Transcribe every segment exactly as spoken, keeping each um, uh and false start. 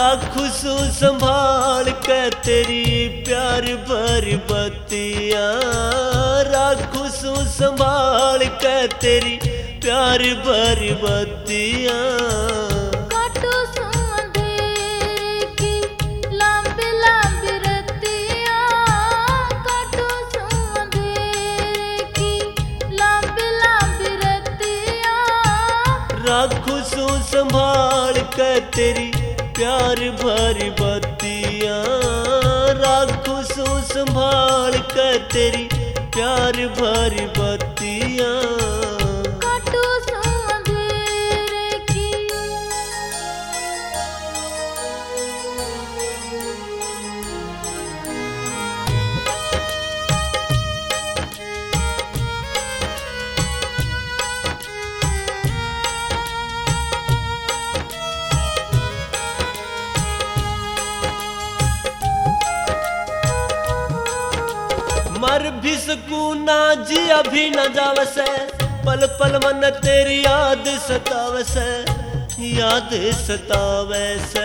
राखू सू संभाल के तेरी प्यार भरी बत्तियां, राखू सू संभाल के तेरी प्यार भरी बत्तियां। काटो सू अंधेरे की लंबी लंबी रत्तियां, काटो सू अंधेरे की लंबी लंबी रत्तियां। राखू सू संभाल के तेरी प्यार भरी बत्तियां, राखू सू संभाल के तेरी प्यार भरी बत्तियां। काटो सू अंधेरे की मर भी सकूं ना जी अभी न जावसे, पल पल मन तेरी याद सतावसे, याद सतावसे।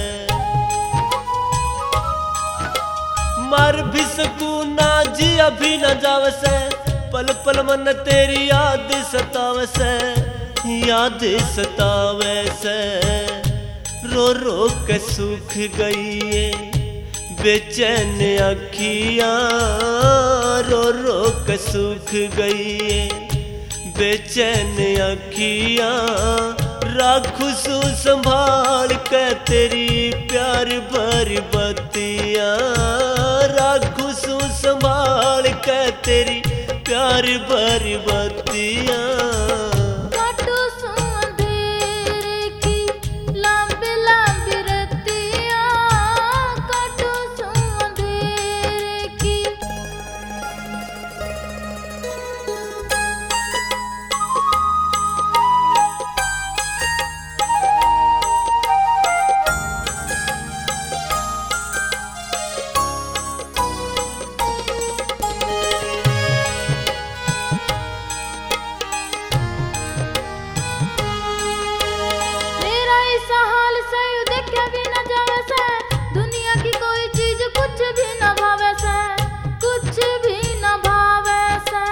मर भी सकूं ना जी अभी न जावसे, पल पल मन तेरी याद सतावसे, याद सतावसे। रो रो के सूख गई है बेचैन अखियां, रो रो के सूख गई बेचैन अखियां। राखू सू संभाल के तेरी प्यार भरी बत्तियां, राखू सू संभाल के तेरी प्यार भरी बत्तियां। काटो सू अंधेरे की लंबी लंबी रत्तियां, काटो सू अंधेरे की मेरा ऐसा हाल सही देखे भी न जावे से, दुनिया की कोई चीज कुछ भी न भावे से, कुछ भी न भावे से।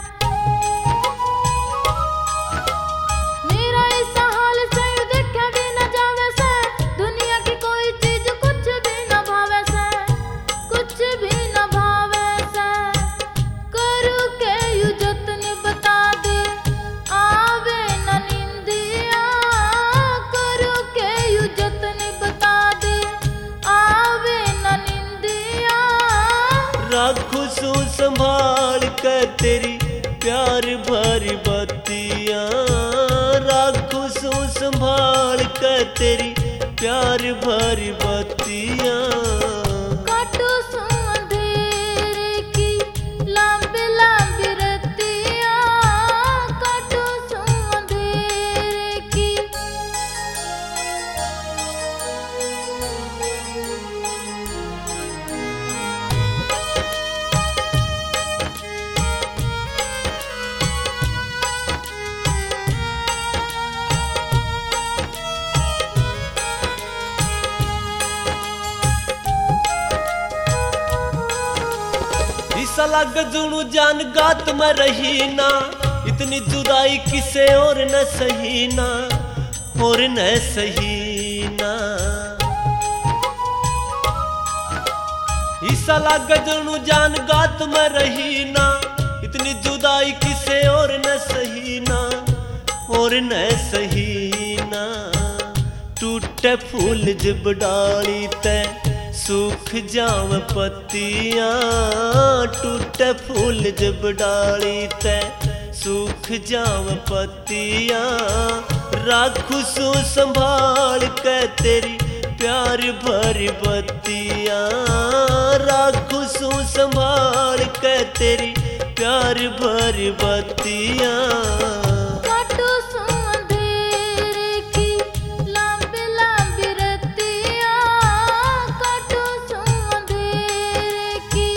मेरा ऐसा हाल सही देखे भी न जावे से, दुनिया की कोई चीज कुछ भी न भावे से, कुछ भी न भावे से। करू के यू जतन बता दे आवे न निंदिया, करू के यू जतन बता दे आवे न निंदिया। राखू सू संभाल के तेरी प्यार भरी बत्तियां, राखू सू संभाल के तेरी प्यार भरी बत्तियां। काटो सू अंधेरे की लंबी लंबी रत्तियां, काटो सू अंधेरे की इस अलग जुनू जान गात में रही ना, इतनी जुदाई किसे और न सही ना, और न सही ना। इस अलग जुनू जान गात में रही ना, इतनी जुदाई किसे और न सही ना, और न सही ना। टूटे फूल जब डाली ते सूख जाव पत्तियां, टूटे फूल जब डाली ते सूख जाव पत्तियां। राखू सू संभाल के तेरी प्यार भरी बत्तियां, राखू सू संभाल के तेरी प्यार भरी बत्तियां। काटो सू अंधेरे की लंबी लंबी रत्तियां, काटो सू अंधेरे की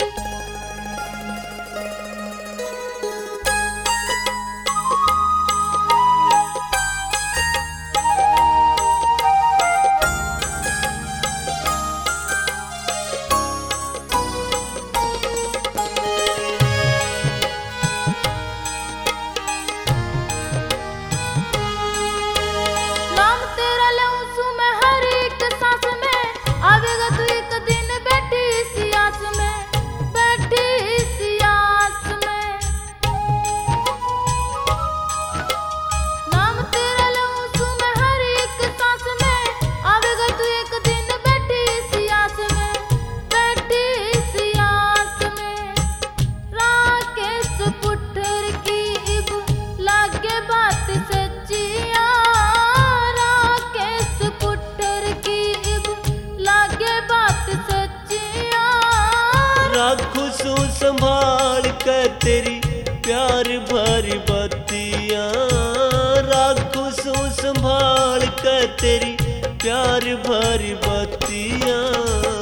संभाल कर तेरी प्यार भरी बत्तियां, राखू सू संभाल कर तेरी प्यार भरी बत्तियां।